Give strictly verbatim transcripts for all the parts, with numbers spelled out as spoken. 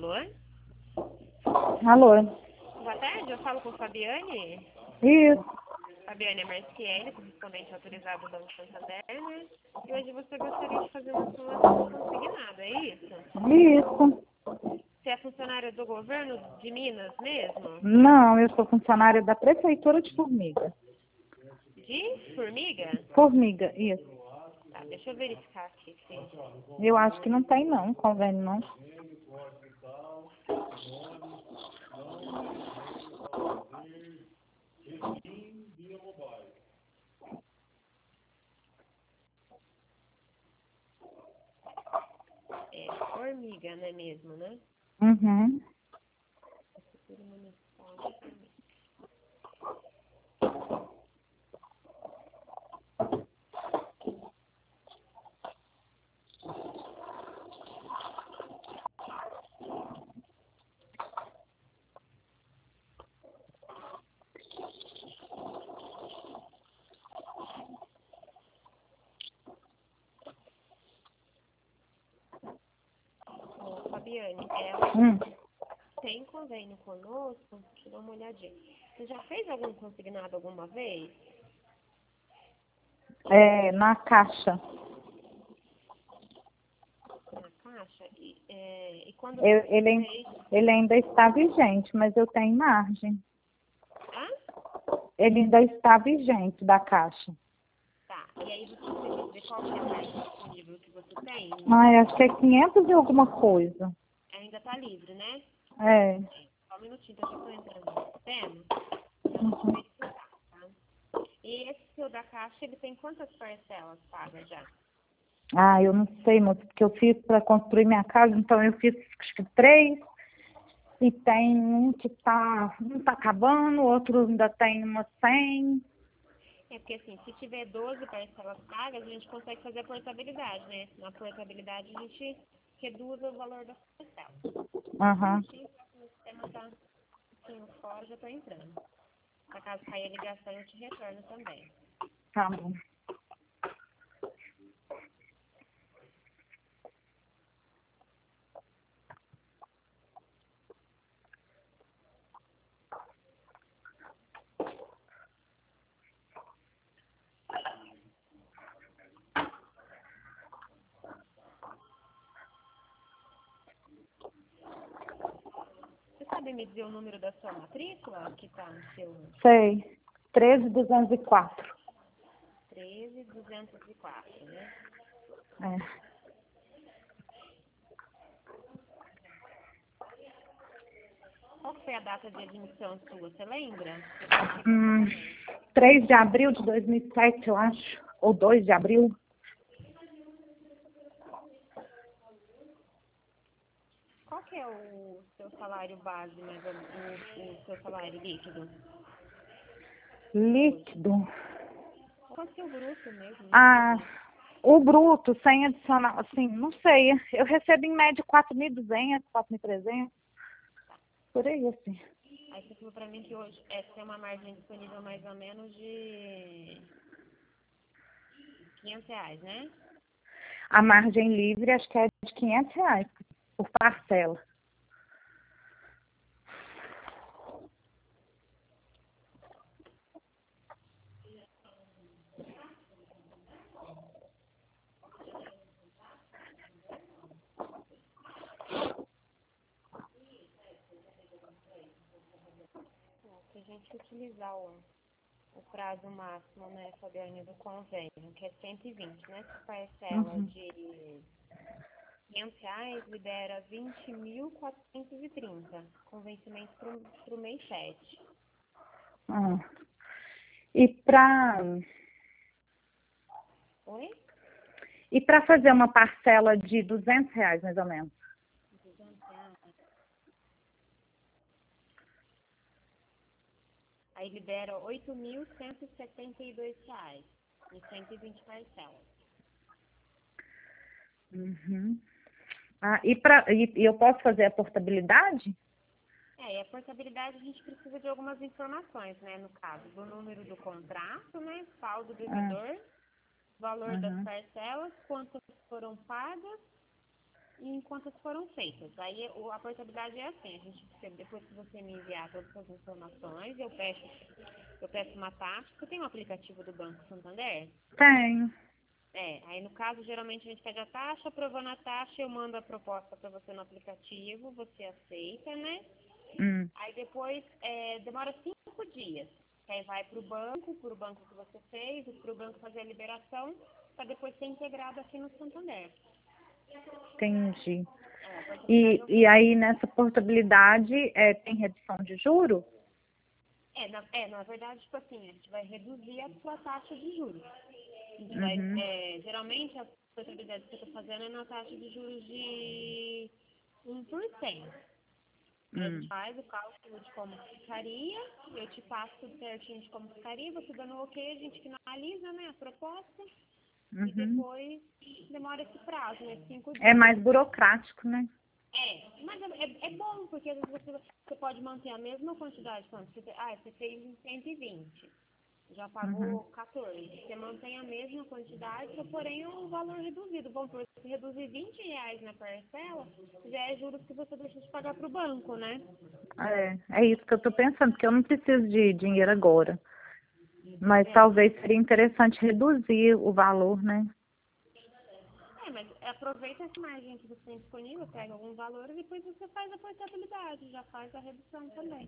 Alô? Alô? Boa tarde, eu falo com Fabiane. Isso, Fabiane Marciele, correspondente autorizado do Banco Santander, né? E hoje você gostaria de fazer uma simulação consignada, é isso? isso. Você é funcionária do governo de Minas mesmo? Não, eu sou funcionária da Prefeitura de Formiga. De Formiga? Formiga, isso. Tá, deixa eu verificar aqui. Se... Eu acho que não tem não, convênio não. É Formiga, não é mesmo, né? Uhum. Prefeitura Municipal de Formiga. Ô, Fabiane, ela Hum. tem convênio conosco? Deixa eu dar uma olhadinha. Você já fez algum consignado alguma vez? É, na Caixa. Na Caixa? E, é, e quando Eu- você ele, fez... ele ainda está vigente, mas eu tenho margem. Hã? Ele ainda está vigente da Caixa. Tá. E aí você precisa dizer qual que é a margem disponível que você tem? Ai, acho que é quinhentos e alguma coisa. Ainda tá livre, né? É. Só um minutinho que eu já tô entrando no sistema pra gente verificar, tá? E esse seu da Caixa, ele tem quantas parcelas pagas já? Ah, eu não sei, moço, porque eu fiz para construir minha casa, então eu fiz acho que três. E tem um que tá, um tá acabando, outro ainda tem umas cem. É porque assim, se tiver doze parcelas pagas, a gente consegue fazer a portabilidade, né? Na portabilidade a gente reduz o valor das parcelas. Aham, O sistema tá um pouquinho fora, já tô entrando. Se caso cair a ligação, eu te retorno também. tá bom. Você sabe me dizer o número da sua matrícula que tá no seu Sei. treze mil duzentos e quatro. treze mil duzentos e quatro, né? É. Qual foi a data de admissão sua? Você lembra? Hum, três de abril de dois mil e sete, eu acho. Ou dois de abril. Qual que é o seu salário base, mais ou menos, o, o seu salário líquido? Líquido. Pode ser o bruto mesmo, não tem Ah, problema. o bruto, sem adicional, assim, não sei. Eu recebo em média quatro mil e duzentos, quatro mil e trezentos. Por aí, assim. Aí você falou pra mim que hoje essa é uma margem disponível mais ou menos de quinhentos reais, né? A margem livre acho que é de quinhentos reais por parcela. Se a gente utilizar o, o prazo máximo, né, Fabiane, do convênio, que é cento e vinte, né? Se parcela Uhum. de quinhentos reais, libera vinte mil quatrocentos e trinta, com vencimento para o mês sete. Ah. E para Oi? e para fazer uma parcela de duzentos reais, mais ou menos. duzentos reais. Aí libera oito mil cento e setenta e dois reais, em cento e vinte parcelas. Uhum. Ah, e, pra, e, e eu posso fazer a portabilidade? É, e a portabilidade a gente precisa de algumas informações, né? No caso, do número do contrato, né? Saldo Ah, devedor, valor das uhum. parcelas, quantas foram pagas enquanto foram feitas. Aí o- a portabilidade é assim, a gente, depois que você me enviar todas as informações, eu peço, eu peço uma taxa. Você tem um aplicativo do Banco Santander? Tenho. É, aí no caso, geralmente a gente pede a taxa, aprovando a taxa, eu mando a proposta para você no aplicativo, você aceita, né? Hum. Aí depois é, demora cinco dias. Que aí vai para o banco, para o banco que você fez, para o banco fazer a liberação, para depois ser integrado aqui no Santander. Entendi. É, a portabilidade E, é um e aí, nessa portabilidade, é, tem redução de juro? É na, é, na verdade, tipo assim, a gente vai reduzir a sua taxa de juros. A gente vai, Uhum. é, geralmente, a portabilidade que eu estou fazendo é na taxa de juros de um por cento. Aí a gente Hum. faz o cálculo de como ficaria, eu te passo tudo certinho de como ficaria, você dando ok, a gente finaliza, né, a proposta, e Uhum. depois demora esse prazo, né, cinco É dias. mais burocrático, né? É, mas é, é- é bom, porque às vezes você, você pode manter a mesma quantidade. Quando você, ah, você fez em cento e vinte, já Uhum. pagou quatorze. Você mantém a mesma quantidade, porém um valor reduzido. Bom, por você reduzir vinte reais na parcela, já é juros que você deixa de pagar para o banco, né? É, é isso que eu tô pensando, porque eu não preciso de dinheiro agora. Mas É, talvez seria interessante reduzir o valor, né? é, mas aproveita essa margem que você tem disponível, pega algum valor e depois você faz a portabilidade, já faz a redução também.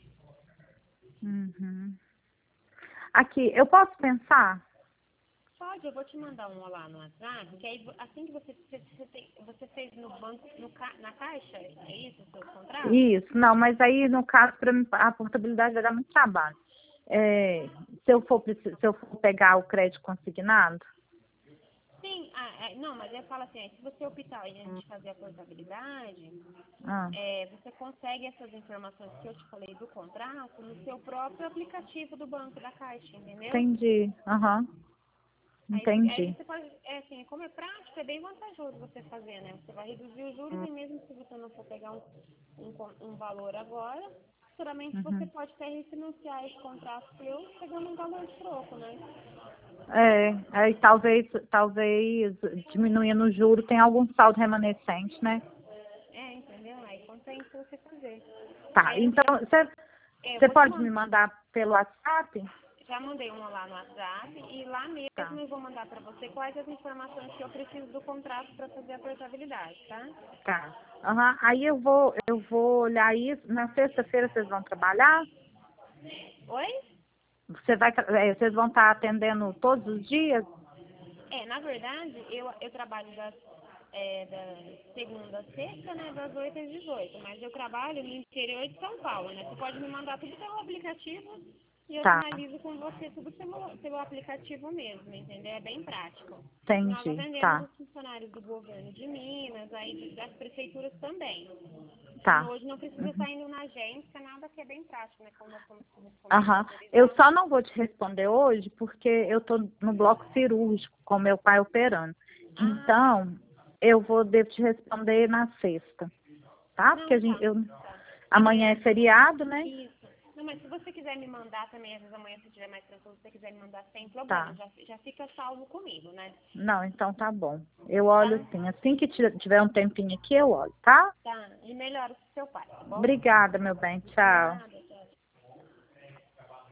Uhum. Aqui, eu posso pensar? Pode, eu vou te mandar um lá no WhatsApp, que aí assim que você, você, você, tem- você fez no banco, no, ca- na caixa, é isso o seu contrato? Isso, não, mas aí no caso, para mim, a portabilidade vai dar muito trabalho. É, se eu for, preci- se eu for pegar o crédito consignado? Sim, ah, é, não, mas eu falo assim, é, se você optar em a gente fazer a portabilidade, Ah, é, você consegue essas informações que eu te falei do contrato no seu próprio aplicativo do banco da Caixa, entendeu? entendi. Aham, Aí, fi- aí entendi. você pode, é assim, como é prático, é bem vantajoso você fazer, né? Você vai reduzir os juros e mesmo se você não for pegar um, um, con- um valor agora, futuramente você Uhum. pode até refinanciar esse contrato seu pegando um valor de troco, né? É, aí talvez, talvez diminuindo o juro tem algum saldo remanescente, né? É, entendeu? Aí compensa você fazer. Tá, Aí eu, então eu, você é, eu você vou te pode me mandar, mandar pelo WhatsApp? já mandei uma lá no WhatsApp e lá Tá, mesmo eu vou mandar para você quais as informações que eu preciso do contrato para fazer a portabilidade, tá? tá. Aham, aí eu vou, eu vou olhar isso. Na sexta-feira vocês vão trabalhar? Oi? Você vai, tra- é, vocês vão estar atendendo todos os dias? É, na verdade, eu, eu trabalho das, é, da segunda a sexta, né, das oito às dezoito, mas eu trabalho no interior de São Paulo, né? Você pode me mandar tudo pelo aplicativo e eu Tá, finalizo com você tudo pelo, pelo aplicativo mesmo, entendeu? É bem prático. Nós entendi. atendemos Tá, os funcionários do governo de Minas, aí das prefeituras também. tá. Hoje não precisa Uhum. estar indo na agência, nada que é bem prático, né? Como nós somos correspondentes Aham. Eu autorizados. só não vou te responder hoje porque eu tô no bloco cirúrgico com meu pai operando. Ah, tá. Então, eu vou devo te responder na sexta, tá? Porque Não, a gente, tá. eu, Tá. amanhã é Amanhã, feriado, né? isso. Não, mas se você quiser me mandar também, às vezes amanhã se estiver mais tranquilo, se você quiser me mandar sem problema, Tá. já, já fica salvo comigo, né? Não, então tá bom. Eu olho Tá? assim. Assim que ti- tiver um tempinho aqui, eu olho, tá? Tá. E melhora pro seu pai, tá bom? Obrigada, meu bem. De Tchau. nada.